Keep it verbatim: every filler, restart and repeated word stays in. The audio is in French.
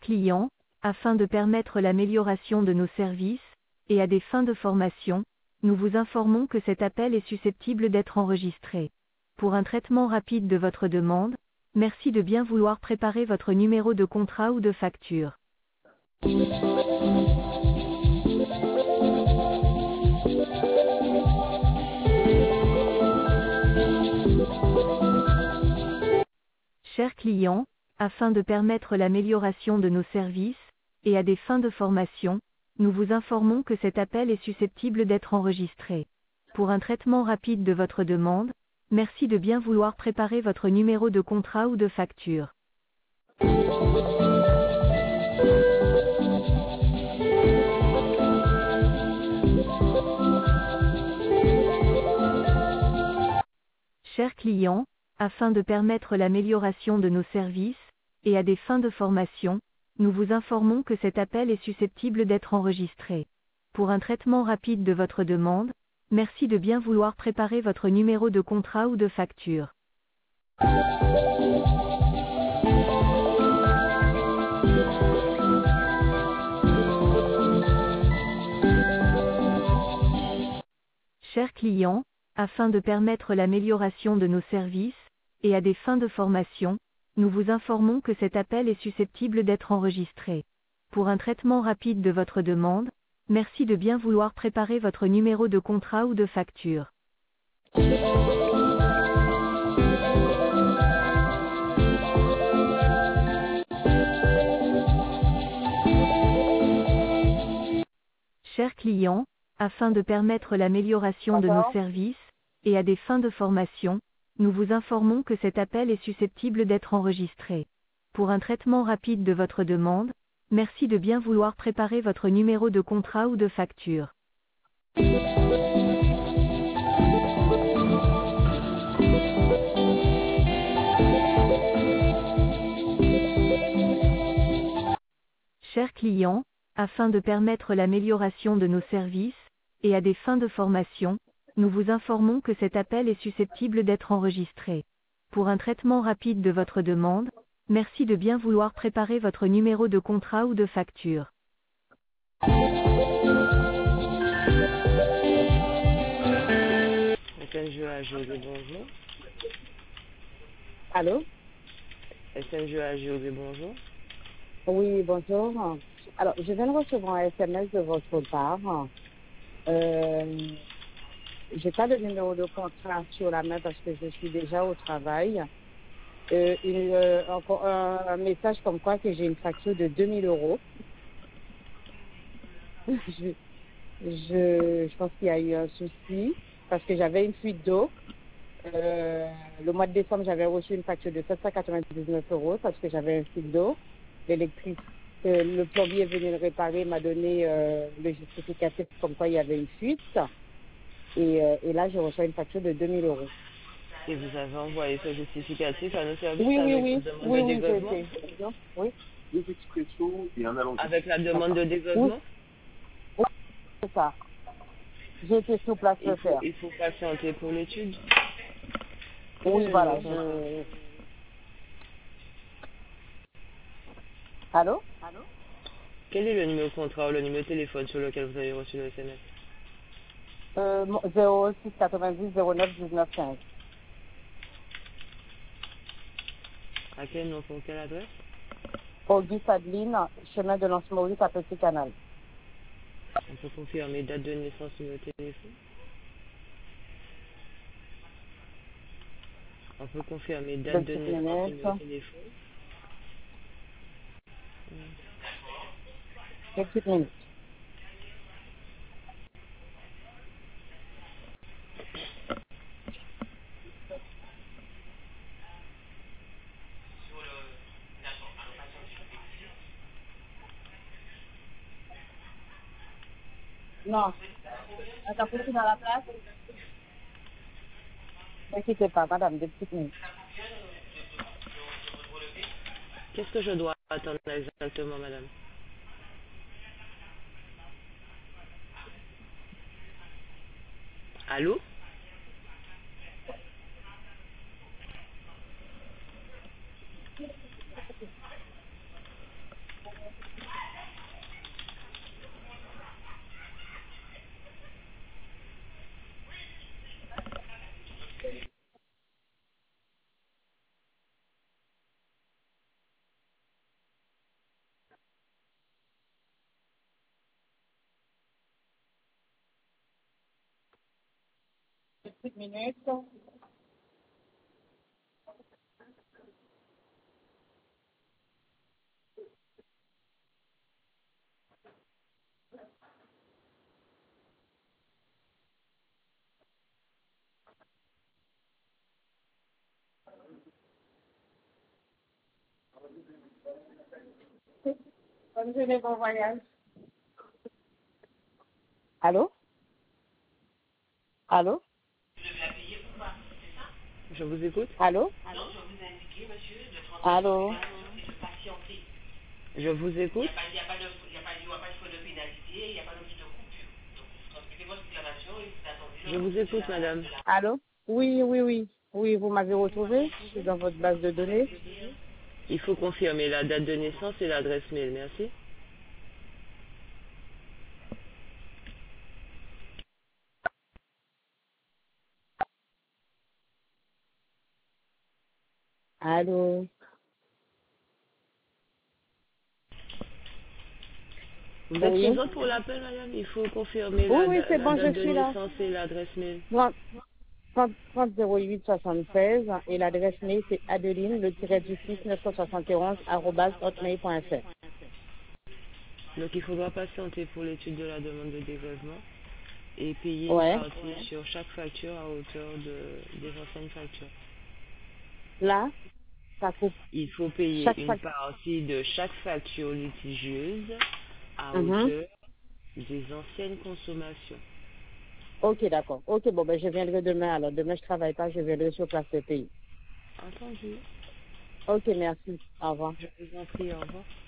client, afin de permettre l'amélioration de nos services, et à des fins de formation, nous vous informons que cet appel est susceptible d'être enregistré. Pour un traitement rapide de votre demande, merci de bien vouloir préparer votre numéro de contrat ou de facture. Chers clients, afin de permettre l'amélioration de nos services, et à des fins de formation, nous vous informons que cet appel est susceptible d'être enregistré. Pour un traitement rapide de votre demande, merci de bien vouloir préparer votre numéro de contrat ou de facture. Chers clients, afin de permettre l'amélioration de nos services, et à des fins de formation, nous vous informons que cet appel est susceptible d'être enregistré. Pour un traitement rapide de votre demande, merci de bien vouloir préparer votre numéro de contrat ou de facture. Chers clients, afin de permettre l'amélioration de nos services, et à des fins de formation, nous vous informons que cet appel est susceptible d'être enregistré. Pour un traitement rapide de votre demande, merci de bien vouloir préparer votre numéro de contrat ou de facture. Chers clients, afin de permettre l'amélioration de nos services, et à des fins de formation, nous vous informons que cet appel est susceptible d'être enregistré. Pour un traitement rapide de votre demande, merci de bien vouloir préparer votre numéro de contrat ou de facture. Chers clients, afin de permettre l'amélioration de nos services, et à des fins de formation, nous vous informons que cet appel est susceptible d'être enregistré. Pour un traitement rapide de votre demande, merci de bien vouloir préparer votre numéro de contrat ou de facture. S N G A José, bonjour. Allô? S N G A José, bonjour. Oui, bonjour. Alors, je viens de recevoir un S M S de votre part. Euh, j'ai pas de numéro de contrat sur la main parce que je suis déjà au travail. Euh, une, euh, encore un, un message comme quoi que j'ai une facture de deux mille euros. je, je, je pense qu'il y a eu un souci parce que j'avais une fuite d'eau. Euh, le mois de décembre, j'avais reçu une facture de sept cent quatre-vingt-dix-neuf euros parce que j'avais une fuite d'eau. L'électrique, euh, le plombier est venu le réparer, m'a donné euh, le justificatif comme quoi il y avait une fuite. Et, euh, et là, je reçois une facture de deux mille euros. Et vous avez envoyé ce justificatif à nos services Oui, oui, avec oui. la demande Oui, de oui, j'ai dégrèvement été. Oui. Deux expressos et un allongé. Avec la demande de Oui, dégrèvement oui, c'est ça. J'ai été sur place il le faut, faire. il faut patienter pour l'étude. Quel Oui, est le voilà. numéro de contrat Je... Allô? Quel est le numéro de contrat ou le numéro de téléphone sur lequel vous avez reçu le S M S? Euh, zéro six quatre-vingt-dix zéro neuf dix-neuf quinze. À quel nom, pour quelle adresse? Auguste Adeline, chemin de Lance-Maurice à Petit Canal. On peut confirmer date de naissance, numéro de téléphone. On peut confirmer Deux date de petites naissance, minutes. numéro de téléphone. Deux petites minutes. Non. T'as poussé dans la place? Ne quittez pas, madame, deux petites minutes. Qu'est-ce que je dois attendre exactement, madame? Allô? petite minute. Bonne journée, bon voyage. Allô? Allô? Je vous écoute. Allô? Allô? Je vous écoute. Je vous écoute, madame. Allô? Oui, oui, oui. Oui, vous m'avez retrouvé. Je suis dans votre base de données. Il faut confirmer la date de naissance et l'adresse mail. Merci. Allô? Vous êtes Oui. présente pour l'appel, madame? Il faut confirmer Oui, la, oui, da- c'est la bon, je date de suis là. naissance et l'adresse mail. trente, trente, zéro huit soixante-seize et l'adresse mail c'est Adeline, le tiret du six neuf cent soixante et onze, arobase hotmail point fr. Donc il faudra patienter pour l'étude de la demande de dégrèvement et payer une Ouais. partie sur chaque facture à hauteur de, des anciennes factures. Là, ça coupe. Il faut payer Chaque une fac... partie de chaque facture litigieuse à Mhm. hauteur des anciennes consommations. Ok, d'accord. Ok, bon, ben, je viendrai demain. Alors, demain, je travaille pas, je viendrai sur place de pays. Entendu. Ok, merci. Au revoir. Je vous en prie, au revoir.